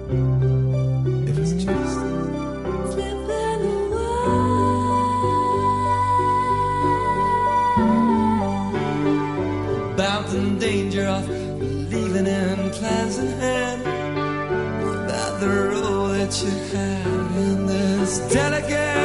If it's just slipping away, about the danger of leaving in pleasant hand, about the role that you have in this delicate